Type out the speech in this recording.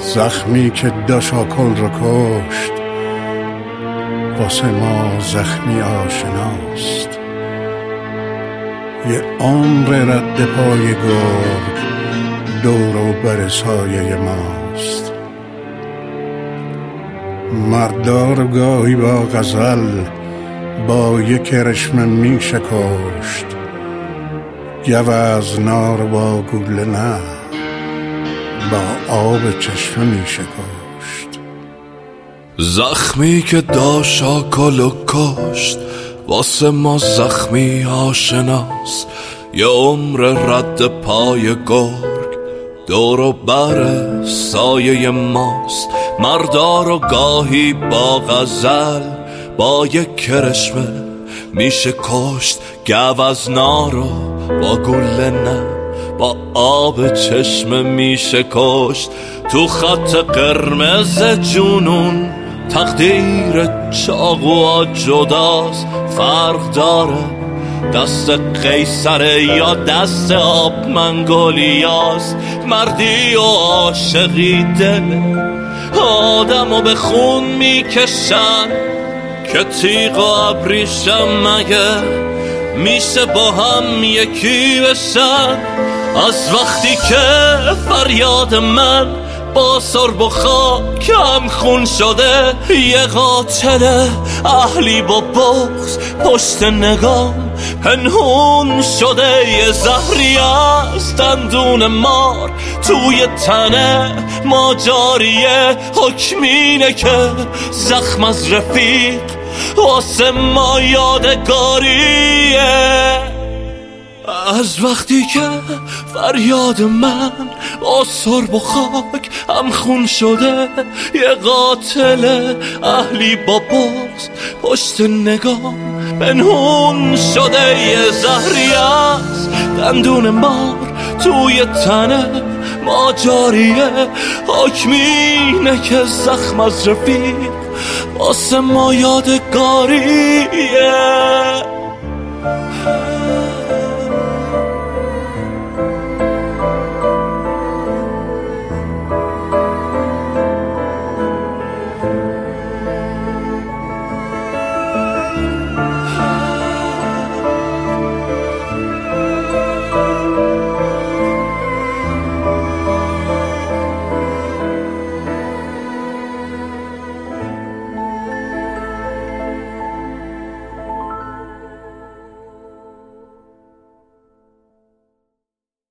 زخمی که داشاکل رو کشت واسه ما زخمی آشناست. یه عمر رد پای گرگ دور و بر سایه ماست. مردار گاهی با غزل با یک کرشمه می شکشت، گوزنا رو با گوله نه با آب چشمه می شکشت. زخمی که داشاکل و کشت واسه ما زخمی آشناست. یه عمر رد پای گرگ دور و بر سایه ماست. مردار و گاهی با غزل با یک کرشمه میشه کشت، گوزنا رو با گوله نه با آب چشمه میشه کشت. تو خط قرمز جنون تقدیر چاقوها جداست. فرق داره دست قیصره یا دست آب منگولیاست. مردی و عاشقی دل آدمو به خون میکشن که تیغ و ابریشم مگه میشه با هم یکی بشن. از وقتی که فریاد من با سرب و خاک هم خون شده، یه قاتل اهلی با بغض پشت نگام پنهون شده. یه زهری از دندون مار توی تنه ما جاریه. حکمینه که زخم از رفیق واسه ما یادگاریه. از وقتی که فریاد من با سرب و خاک هم خون شده، یه قاتل اهلی با بغض پشت نگام پنهون شده. یه زهری از دندون مار توی تنه ما جاریه. حکمینه که زخم از رفیق واسه ما یادگاریه.